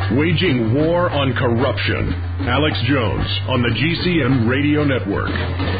Waging war on corruption. Alex Jones on the GCN Radio Network.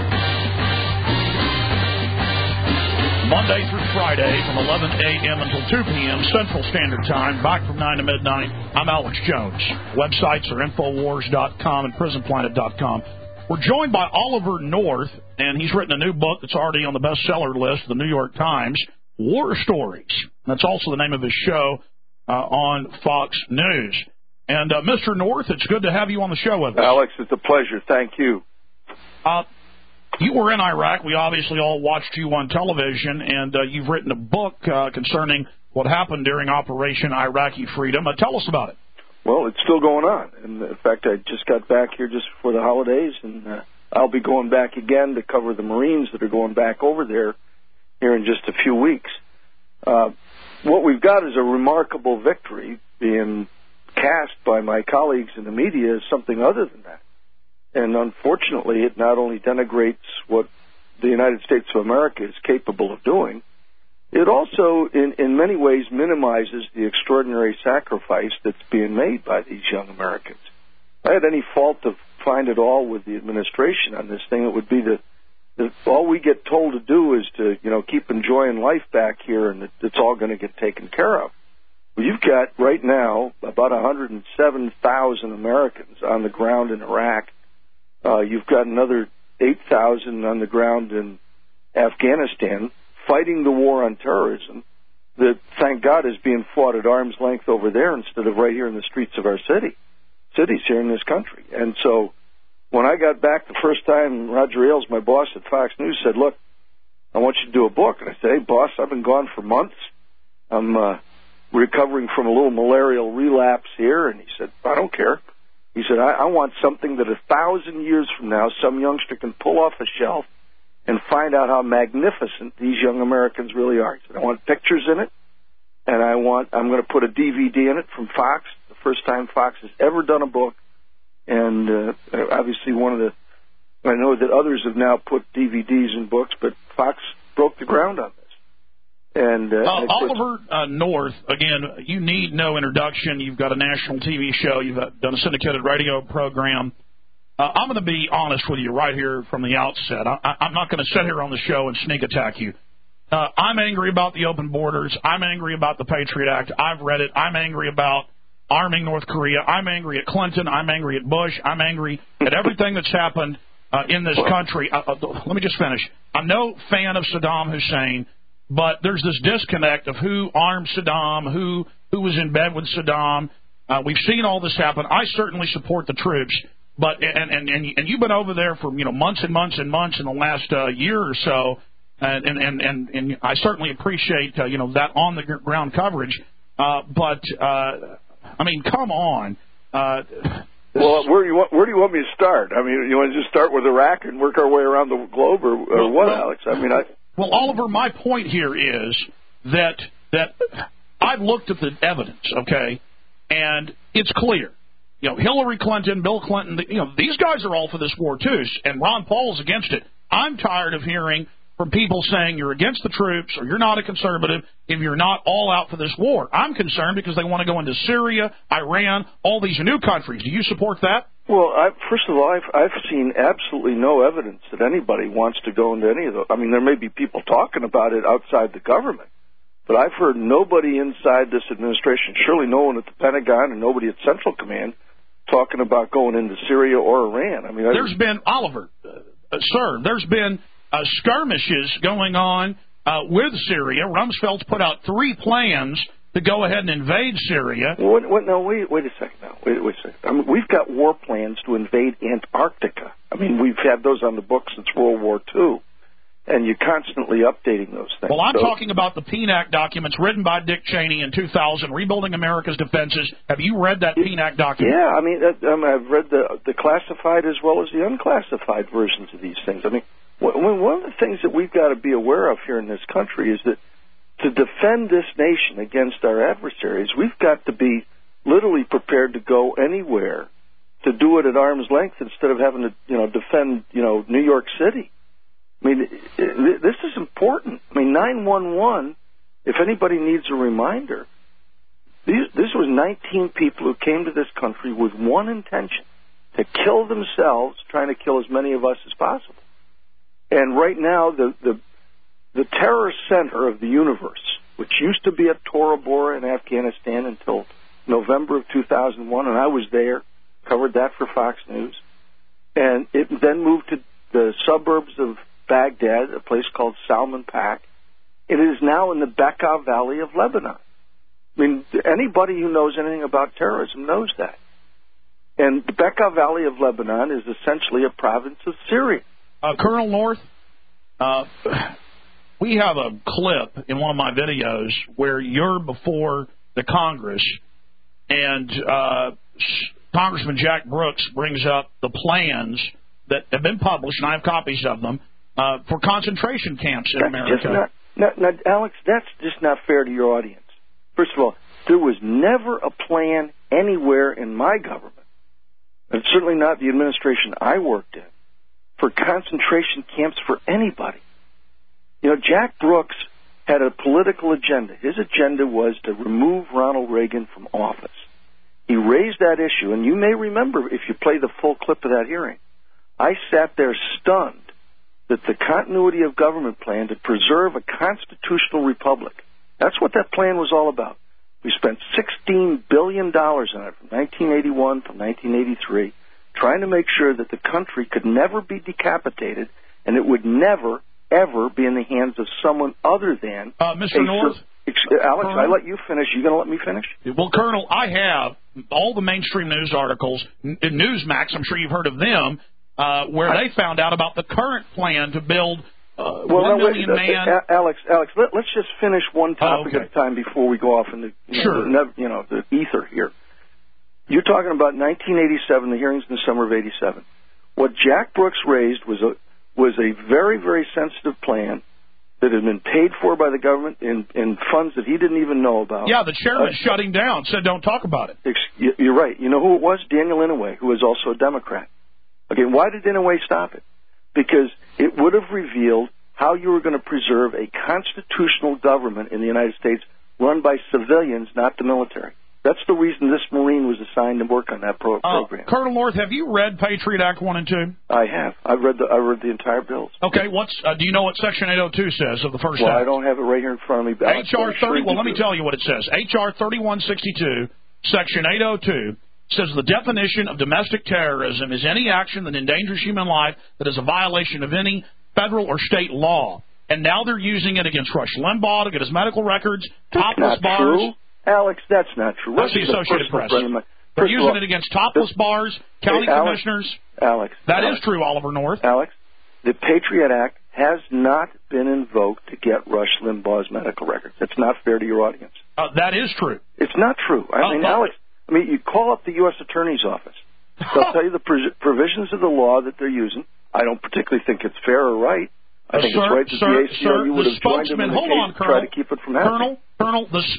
Monday through Friday from 11 a.m. until 2 p.m. Central Standard Time, back from 9 to midnight. I'm Alex Jones. Websites are Infowars.com and PrisonPlanet.com. We're joined by Oliver North, and he's written a new book that's already on the bestseller list of the New York Times, War Stories. That's also the name of his show on Fox News. And, Mr. North, it's good to have you on the show with us. Alex, it's a pleasure. Thank you. You were in Iraq. We obviously all watched you on television, and you've written a book concerning what happened during Operation Iraqi Freedom. Tell us about it. Well, it's still going on. And in fact, I just got back here just before the holidays, and I'll be going back again to cover the Marines that are going back over there here in just a few weeks. What we've got is a remarkable victory being cast by my colleagues in the media as something other than that. And unfortunately, it not only denigrates what the United States of America is capable of doing, it also, in many ways, minimizes the extraordinary sacrifice that's being made by these young Americans. If I had any fault to find at all with the administration on this thing, it would be that all we get told to do is to, keep enjoying life back here, and it's all going to get taken care of. Well, you've got right now about 107,000 Americans on the ground in Iraq. You've got another 8,000 on the ground in Afghanistan fighting the war on terrorism that, thank God, is being fought at arm's length over there instead of right here in the streets of our cities here in this country. And so when I got back the first time, Roger Ailes, my boss at Fox News, said, look, I want you to do a book. And I said, hey, boss, I've been gone for months. I'm recovering from a little malarial relapse here. And he said, I don't care. He said, I want something that 1,000 years from now some youngster can pull off a shelf and find out how magnificent these young Americans really are. He said, I want pictures in it, and I'm going to put a DVD in it from Fox, the first time Fox has ever done a book. And obviously I know that others have now put DVDs in books, but Fox broke the ground on this. And Oliver North, again, you need no introduction. You've got a national TV show. You've done a syndicated radio program. I'm going to be honest with you right here from the outset. I'm not going to sit here on the show and sneak attack you. I'm angry about the open borders. I'm angry about the Patriot Act. I've read it. I'm angry about arming North Korea. I'm angry at Clinton. I'm angry at Bush. I'm angry at everything that's happened in this country. Let me just finish. I'm no fan of Saddam Hussein. But there's this disconnect of who armed Saddam, who was in bed with Saddam. We've seen all this happen. I certainly support the troops, but and you've been over there for months and months and months in the last year or so, and I certainly appreciate that on the ground coverage. But I mean, come on. Well, where do you want me to start? I mean, you want to just start with Iraq and work our way around the globe, or what, Alex? I mean, Well, Oliver, my point here is that I've looked at the evidence, okay, and it's clear. Hillary Clinton, Bill Clinton, these guys are all for this war too, and Ron Paul's against it. I'm tired of hearing from people saying you're against the troops or you're not a conservative if you're not all out for this war. I'm concerned because they want to go into Syria, Iran, all these new countries. Do you support that? Well, first of all, I've seen absolutely no evidence that anybody wants to go into any of those. I mean, there may be people talking about it outside the government, but I've heard nobody inside this administration, surely no one at the Pentagon and nobody at Central Command, talking about going into Syria or Iran. I mean, there's been, Oliver, sir, there's been skirmishes going on with Syria. Rumsfeld's put out 3 plans to go ahead and invade Syria. Wait a second now. Wait a second. I mean, we've got war plans to invade Antarctica. I mean, we've had those on the books since World War II, and you're constantly updating those things. Well, I'm talking about the PNAC documents written by Dick Cheney in 2000, Rebuilding America's Defenses. Have you read that PNAC document? Yeah, I mean, I've read the classified as well as the unclassified versions of these things. I mean, one of the things that we've got to be aware of here in this country is that to defend this nation against our adversaries, we've got to be literally prepared to go anywhere to do it at arm's length instead of having to, defend, New York City. I mean, this is important. I mean, 911, if anybody needs a reminder, this was 19 people who came to this country with one intention, to kill themselves, trying to kill as many of us as possible. And right now, the terror center of the universe, which used to be at Tora Bora in Afghanistan until November of 2001, and I was there, covered that for Fox News, and it then moved to the suburbs of Baghdad, a place called Salman Pak. It is now in the Bekaa Valley of Lebanon. I mean, anybody who knows anything about terrorism knows that. And the Bekaa Valley of Lebanon is essentially a province of Syria. Colonel North, we have a clip in one of my videos where you're before the Congress, and Congressman Jack Brooks brings up the plans that have been published, and I have copies of them, for concentration camps in America. Now, Alex, that's just not fair to your audience. First of all, there was never a plan anywhere in my government, and certainly not the administration I worked in, for concentration camps for anybody. You know, Jack Brooks had a political agenda. His agenda was to remove Ronald Reagan from office. He raised that issue, and you may remember, if you play the full clip of that hearing, I sat there stunned that the continuity of government plan to preserve a constitutional republic, that's what that plan was all about. We spent $16 billion on it from 1981 to 1983, trying to make sure that the country could never be decapitated and it would never, ever be in the hands of someone other than... Mr. North? Alex, Colonel? I let you finish. You going to let me finish? Well, Colonel, I have all the mainstream news articles, Newsmax, I'm sure you've heard of them, where they found out about the current plan to build 1 million man... Alex, let's just finish one topic at a time before we go off into the ether here. You're talking about 1987, the hearings in the summer of 87. What Jack Brooks raised was a very, very sensitive plan that had been paid for by the government in funds that he didn't even know about. Yeah, the chairman shut him down, said don't talk about it. You're right. You know who it was? Daniel Inouye, who was also a Democrat. Okay, why did Inouye stop it? Because it would have revealed how you were going to preserve a constitutional government in the United States run by civilians, not the military. That's the reason this Marine was assigned to work on that program. Colonel North, have you read Patriot Act 1 and 2? I have. I read the entire bills. Okay, do you know what Section 802 says of the first Well, act? I don't have it right here in front of me. H.R. 30. Well, let me tell you what it says. H.R. 3162, Section 802 says the definition of domestic terrorism is any action that endangers human life that is a violation of any federal or state law. And now they're using it against Rush Limbaugh to get his medical records, topless bars. True. Alex, that's not true. That's the Associated Press. They're using it against topless bars, county commissioners. Alex. That is true, Oliver North. Alex, the Patriot Act has not been invoked to get Rush Limbaugh's medical records. That's not fair to your audience. That is true. It's not true. Alex, you call up the U.S. Attorney's Office. They'll tell you the provisions of the law that they're using. I don't particularly think it's fair or right. I think it's right that the ACLU would have joined them in the case to try to keep it from happening. Colonel, the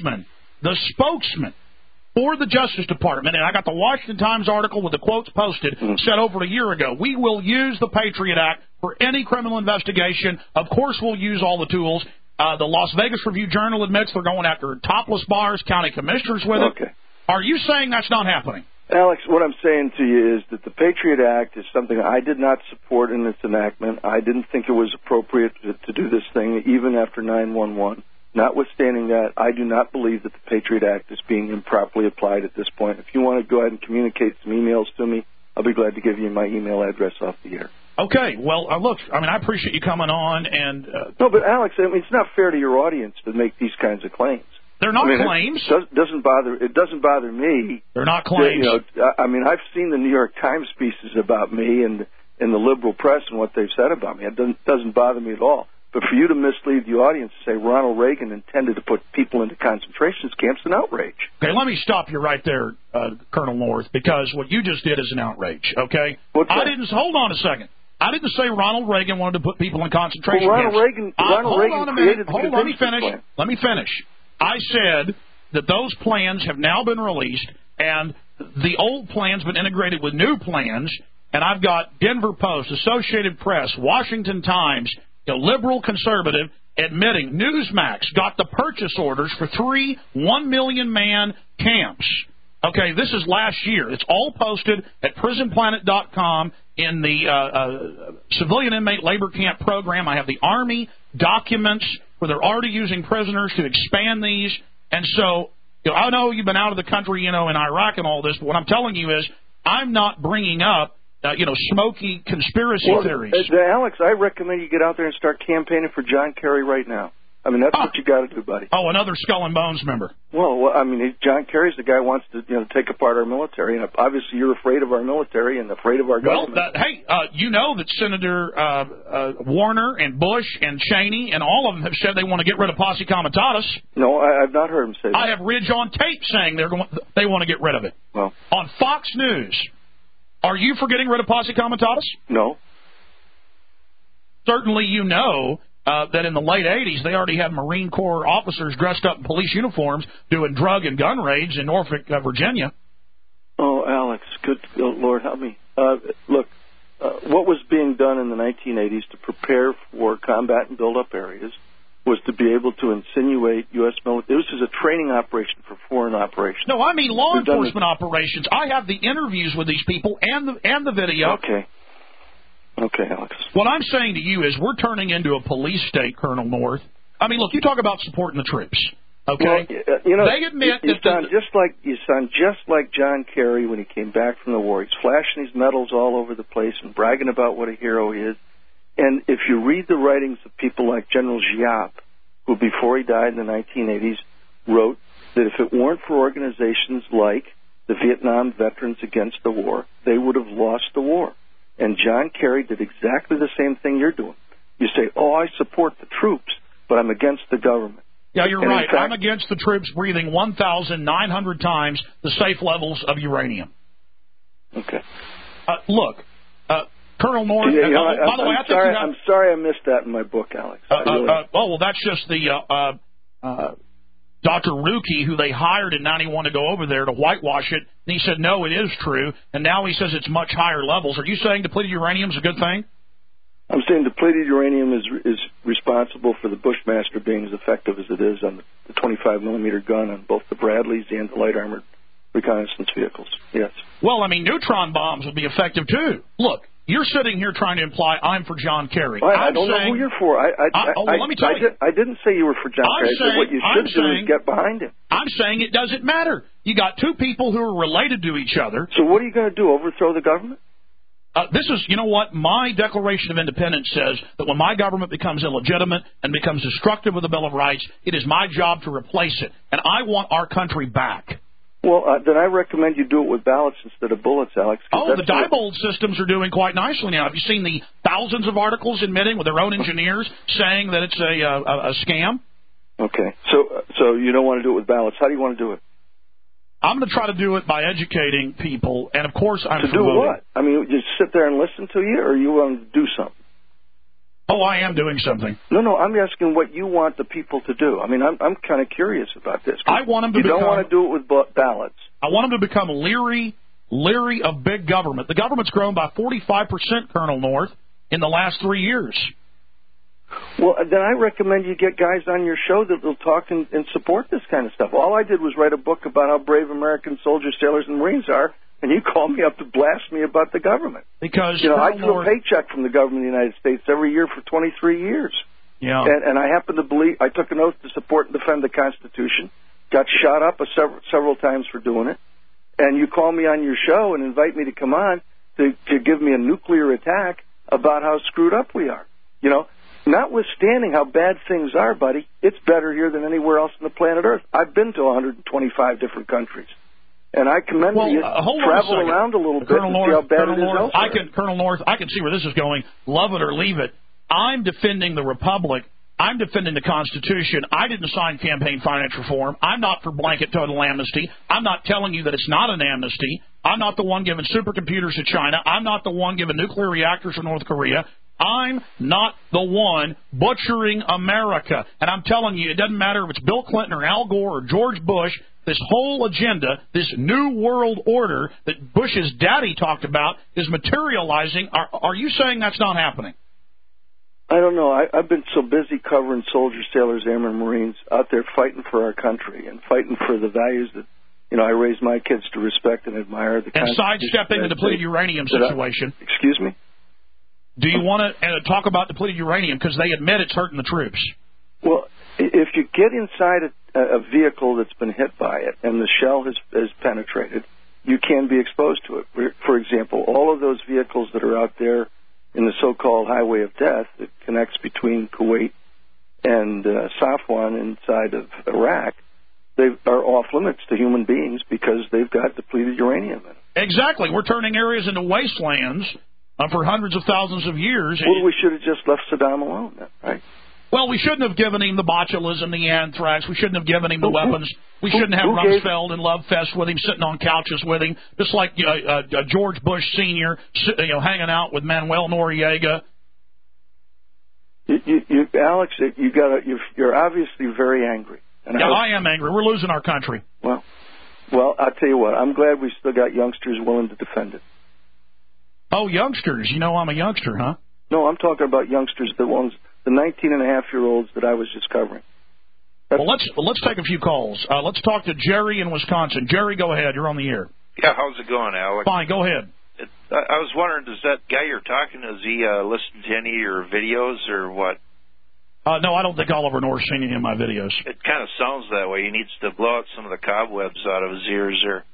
spokesman for the Justice Department, and I got the Washington Times article with the quotes posted, said over a year ago, we will use the Patriot Act for any criminal investigation. Of course we'll use all the tools. The Las Vegas Review-Journal admits they're going after topless bars, county commissioners with it. Are you saying that's not happening? Alex, what I'm saying to you is that the Patriot Act is something I did not support in its enactment. I didn't think it was appropriate to do this thing, even after 9/11. Notwithstanding that, I do not believe that the Patriot Act is being improperly applied at this point. If you want to go ahead and communicate some emails to me, I'll be glad to give you my email address off the air. Okay. Well, look, I appreciate you coming on. And no, but Alex, it's not fair to your audience to make these kinds of claims. They're not claims. It doesn't bother me. They're not claims. I've seen the New York Times pieces about me and in the liberal press and what they've said about me. It doesn't bother me at all. But for you to mislead the audience to say Ronald Reagan intended to put people into concentration camps is an outrage. Okay, let me stop you right there, Colonel North, because what you just did is an outrage, okay? What's that? Hold on a second. I didn't say Ronald Reagan wanted to put people in concentration camps. Ronald Reagan created the contingency plan. Let me finish. I said that those plans have now been released, and the old plans been integrated with new plans, and I've got Denver Post, Associated Press, Washington Times, liberal, conservative, admitting Newsmax got the purchase orders for 3 1 million-man camps. Okay, this is last year. It's all posted at prisonplanet.com in the civilian inmate labor camp program. I have the Army documents where they're already using prisoners to expand these. And so, I know you've been out of the country, in Iraq and all this, but what I'm telling you is I'm not bringing up, smoky conspiracy theories. Alex, I recommend you get out there and start campaigning for John Kerry right now. I mean, that's what you got to do, buddy. Oh, another Skull and Bones member. Well, I mean, John Kerry's the guy who wants to, take apart our military, and obviously you're afraid of our military and afraid of our government. Well, you know that Senator Warner and Bush and Cheney and all of them have said they want to get rid of Posse Comitatus. No, I've not heard them say that. I have Ridge on tape saying they want to get rid of it. Well, on Fox News, are you for getting rid of Posse Comitatus? No. Certainly you know that in the late 80s, they already had Marine Corps officers dressed up in police uniforms doing drug and gun raids in Norfolk, Virginia. Oh, Alex, good Lord, help me. Look, what was being done in the 1980s to prepare for combat and build-up areas was to be able to insinuate U.S. military. This is a training operation for foreign operations. No, I mean law enforcement operations. I have the interviews with these people and the video. Okay, Alex. What I'm saying to you is we're turning into a police state, Colonel North. I mean, look, you talk about supporting the troops. Okay, well, they admit you sound just like John Kerry when he came back from the war. He's flashing his medals all over the place and bragging about what a hero he is. And if you read the writings of people like General Giap, who before he died in the 1980s wrote that if it weren't for organizations like the Vietnam Veterans Against the War, they would have lost the war. And John Kerry did exactly the same thing you're doing. You say, I support the troops, but I'm against the government. Yeah, you're right. I'm against the troops breathing 1,900 times the safe levels of uranium. Okay. Look, Colonel North, by the way, I'm sorry I missed that in my book, Alex. Well, that's just the Dr. Rookie, who they hired in 91 to go over there to whitewash it, and he said, no, it is true, and now he says it's much higher levels. Are you saying depleted uranium is a good thing? I'm saying depleted uranium is responsible for the Bushmaster being as effective as it is on the 25-millimeter gun on both the Bradleys and the light armored reconnaissance vehicles. Yes. Well, I mean, neutron bombs would be effective, too. Look, you're sitting here trying to imply I'm for John Kerry. I don't know who you're for. Let me tell you. I didn't say you were for John Kerry. I said what you should do is get behind him. I'm saying it doesn't matter. You got two people who are related to each other. So what are you going to do, overthrow the government? This is, you know what, my Declaration of Independence says that when my government becomes illegitimate and becomes destructive of the Bill of Rights, it is my job to replace it. And I want our country back. Well, then I recommend you do it with ballots instead of bullets, Alex. Oh, the Diebold systems are doing quite nicely now. Have you seen the thousands of articles admitting with their own engineers saying that it's a scam? Okay. So you don't want to do it with ballots. How do you want to do it? I'm going to try to do it by educating people, and of course I'm to do what? I mean, just sit there and listen to you, or you want to do something? Oh, I am doing something. No, I'm asking what you want the people to do. I mean, I'm kind of curious about this. I want them to. You don't want to do it with ballots. I want them to become leery of big government. The government's grown by 45%, Colonel North, in the last 3 years. Well, then I recommend you get guys on your show that will talk and support this kind of stuff. All I did was write a book about how brave American soldiers, sailors, and Marines are, and you called me up to blast me about the government. Because I drew a paycheck from the government of the United States every year for 23 years. Yeah. And I happen to believe I took an oath to support and defend the Constitution. Got shot up several times for doing it. And you call me on your show and invite me to come on to give me a nuclear attack about how screwed up we are. Notwithstanding how bad things are, buddy, it's better here than anywhere else on the planet Earth. I've been to 125 different countries. And I commend you. Travel around a little bit and see how bad it is elsewhere. Colonel North, I can see where this is going. Love it or leave it. I'm defending the Republic. I'm defending the Constitution. I didn't sign campaign finance reform. I'm not for blanket total amnesty. I'm not telling you that it's not an amnesty. I'm not the one giving supercomputers to China. I'm not the one giving nuclear reactors to North Korea. I'm not the one butchering America. And I'm telling you, it doesn't matter if it's Bill Clinton or Al Gore or George Bush, this whole agenda, this new world order that Bush's daddy talked about is materializing. Are you saying that's not happening? I don't know. I've been so busy covering soldiers, sailors, airmen, Marines out there fighting for our country and fighting for the values that, I raise my kids to respect and admire. And sidestepping the depleted uranium situation. Excuse me? Do you want to talk about depleted uranium? Because they admit it's hurting the troops. Well, if you get inside a vehicle that's been hit by it and the shell has penetrated, you can be exposed to it. For example, all of those vehicles that are out there in the so-called highway of death that connects between Kuwait and Safwan inside of Iraq, they are off limits to human beings because they've got depleted uranium in them. Exactly. We're turning areas into wastelands for hundreds of thousands of years. Well, we should have just left Saddam alone then, right? Well, we shouldn't have given him the botulism, the anthrax. We shouldn't have given him the weapons. We shouldn't have Rumsfeld and Love Fest with him, sitting on couches with him, just like George Bush Sr., hanging out with Manuel Noriega. Alex, you're obviously very angry. And I am angry. We're losing our country. Well, I'll tell you what. I'm glad we still got youngsters willing to defend it. Oh, youngsters. I'm a youngster, huh? No, I'm talking about youngsters, the 19-and-a-half-year-olds that I was just covering. Well, let's take a few calls. Let's talk to Jerry in Wisconsin. Jerry, go ahead. You're on the air. Yeah, how's it going, Alex? Fine, go ahead. I was wondering, does that guy you're talking to, is he listening to any of your videos or what? No, I don't think Oliver North's seen any of my videos. It kind of sounds that way. He needs to blow out some of the cobwebs out of his ears there.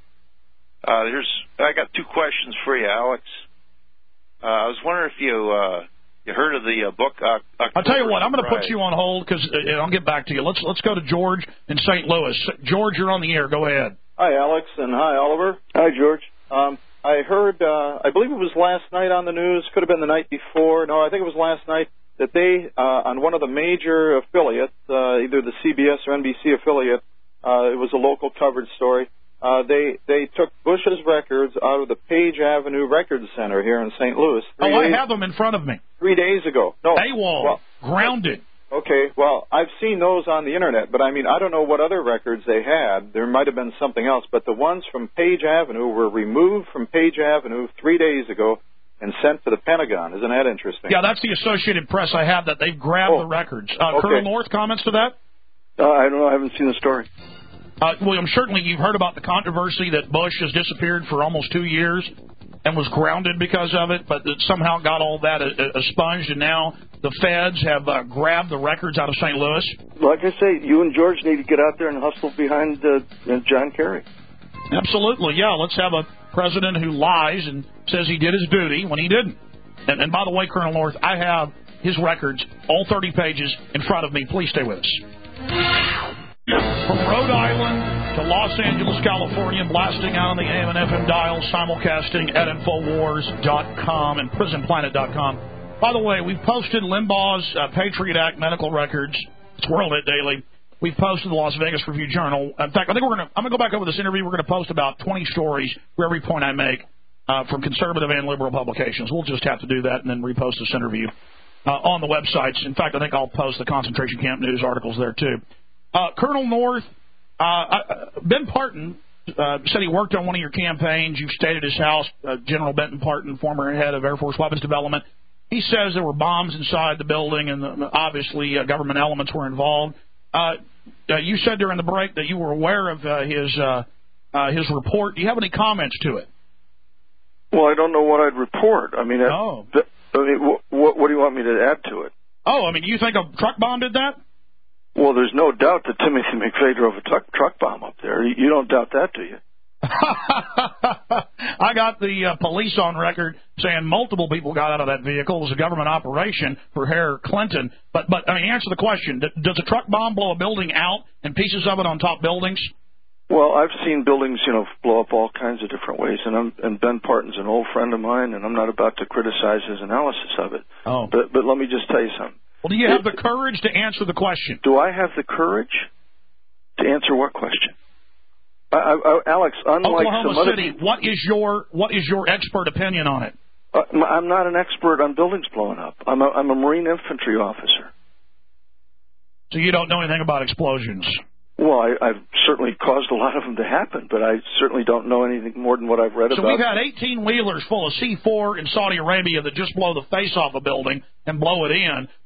I got two questions for you, Alex. I was wondering if you heard of the book October. I'll tell you what, I'm going to put you on hold because I'll get back to you. Let's go to George in St. Louis. George, you're on the air. Go ahead. Hi, Alex, and hi, Oliver. Hi, George. I heard, I believe it was last night on the news, could have been the night before. No, I think it was last night, that they, on one of the major affiliates, either the CBS or NBC affiliate, it was a local coverage story, they took Bush's records out of the Page Avenue Record Center here in St. Louis. I have them in front of me. 3 days ago. No. AWOL, grounded. Okay, well, I've seen those on the Internet, but I don't know what other records they had. There might have been something else, but the ones from Page Avenue were removed from Page Avenue 3 days ago and sent to the Pentagon. Isn't that interesting? Yeah, that's the Associated Press. I have that. They've grabbed the records. Okay. Colonel North, comments to that? I don't know. I haven't seen the story. William, certainly you've heard about the controversy that Bush has disappeared for almost 2 years and was grounded because of it, but it somehow got all that expunged, and now the feds have grabbed the records out of St. Louis. Like I say, you and George need to get out there and hustle behind John Kerry. Absolutely, yeah. Let's have a president who lies and says he did his duty when he didn't. And by the way, Colonel North, I have his records, all 30 pages, in front of me. Please stay with us. From Rhode Island to Los Angeles, California, blasting out on the AM and FM dial, simulcasting at Infowars.com and PrisonPlanet.com. By the way, we've posted Limbaugh's Patriot Act medical records. It's WorldNet Daily. We've posted the Las Vegas Review-Journal. In fact, I think I'm going to go back over this interview. We're going to post about 20 stories for every point I make from conservative and liberal publications. We'll just have to do that and then repost this interview on the websites. In fact, I think I'll post the concentration camp news articles there, too. Colonel North, Ben Parton said he worked on one of your campaigns. You've stayed at his house, General Benton Parton, former head of Air Force Weapons Development. He says there were bombs inside the building, and obviously government elements were involved. You said during the break that you were aware of his report. Do you have any comments to it? Well, I don't know what I'd report. What do you want me to add to it? You think a truck bomb did that? Well, there's no doubt that Timothy McVeigh drove a truck bomb up there. You don't doubt that, do you? I got the police on record saying multiple people got out of that vehicle. It was a government operation for Hillary Clinton. But answer the question. Does a truck bomb blow a building out and pieces of it on top buildings? Well, I've seen buildings, blow up all kinds of different ways. And Ben Parton's an old friend of mine, and I'm not about to criticize his analysis of it. Oh. But let me just tell you something. Well, do you have the courage to answer the question? Do I have the courage to answer what question? Alex, unlike Oklahoma some City, what is your expert opinion on it? I'm not an expert on buildings blowing up. I'm a Marine infantry officer. So you don't know anything about explosions? Well, I've certainly caused a lot of them to happen, but I certainly don't know anything more than what I've read about. So we've had 18-wheelers full of C-4 in Saudi Arabia that just blow the face off a building and blow it in,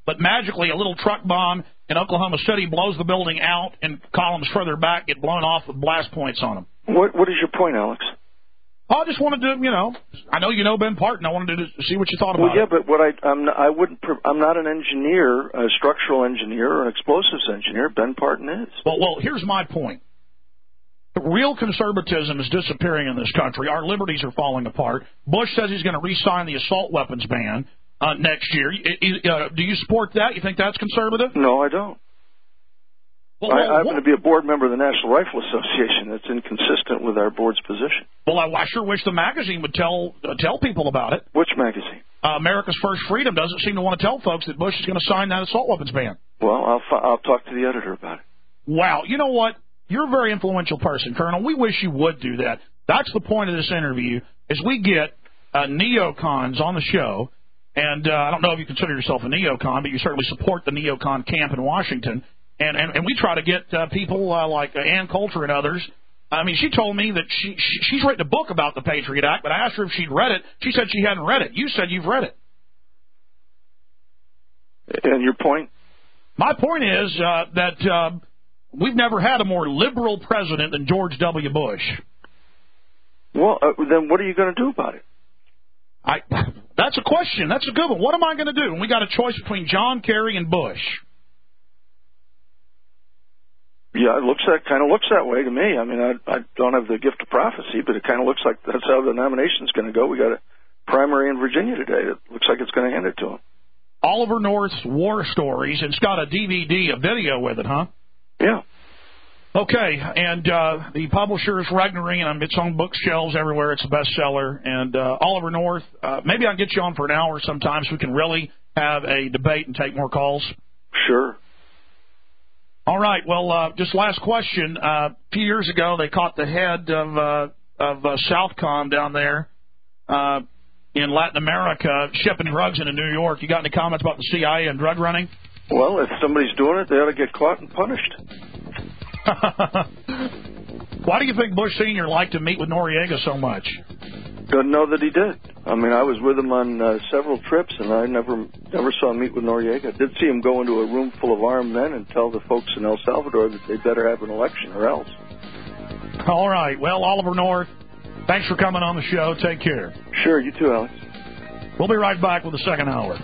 but magically a little truck bomb in Oklahoma City blows the building out, and columns further back get blown off with blast points on them. What is your point, Alex? I just wanted to, I know you know Ben Parton. I wanted to see what you thought about it. Well, yeah, but I'm not an engineer, a structural engineer or an explosives engineer. Ben Parton is. Well, here's my point. Real conservatism is disappearing in this country. Our liberties are falling apart. Bush says he's going to re-sign the assault weapons ban next year. Do you support that? You think that's conservative? No, I don't. I happen to be a board member of the National Rifle Association. That's inconsistent with our board's position. Well, I sure wish the magazine would tell people about it. Which magazine? America's First Freedom doesn't seem to want to tell folks that Bush is going to sign that assault weapons ban. Well, I'll talk to the editor about it. Wow. You know what? You're a very influential person, Colonel. We wish you would do that. That's the point of this interview, is we get neocons on the show, and I don't know if you consider yourself a neocon, but you certainly support the neocon camp in Washington. And we try to get people like Ann Coulter and others. I mean, she told me that she's written a book about the Patriot Act, but I asked her if she'd read it. She said she hadn't read it. You said you've read it. And your point? My point is that we've never had a more liberal president than George W. Bush. Well, then what are you going to do about it? That's a question. That's a good one. What am I going to do? And we got a choice between John Kerry and Bush. Yeah, kind of looks that way to me. I mean, I don't have the gift of prophecy, but it kind of looks like that's how the nomination's going to go. We got a primary in Virginia today. It looks like it's going to hand it to him. Oliver North's War Stories. It's got a DVD, a video with it, huh? Yeah. Okay, and the publisher is Regnery, and it's on bookshelves everywhere. It's a bestseller. And Oliver North, maybe I'll get you on for an hour sometime so we can really have a debate and take more calls. Sure. All right. Well, just last question. A few years ago, they caught the head of Southcom down there in Latin America shipping drugs into New York. You got any comments about the CIA and drug running? Well, if somebody's doing it, they ought to get caught and punished. Why do you think Bush Sr. liked to meet with Noriega so much? Doesn't know that he did. I mean, I was with him on several trips, and I never saw him meet with Noriega. I did see him go into a room full of armed men and tell the folks in El Salvador that they better have an election or else. All right. Well, Oliver North, thanks for coming on the show. Take care. Sure. You too, Alex. We'll be right back with the second hour.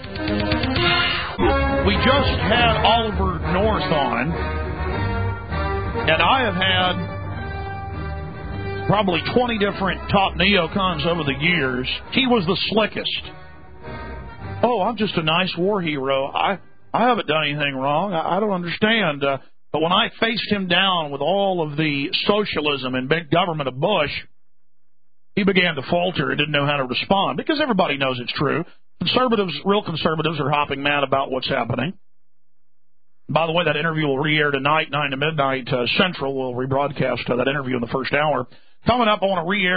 We just had Oliver North on, and I have had probably 20 different top neocons over the years. He was the slickest. Oh, I'm just a nice war hero. I haven't done anything wrong. I don't understand. But when I faced him down with all of the socialism and big government of Bush, he began to falter and didn't know how to respond, because everybody knows it's true. Conservatives, real conservatives, are hopping mad about what's happening. By the way, that interview will re-air tonight, 9 to midnight Central. We'll rebroadcast that interview in the first hour. Coming up, I want to re-air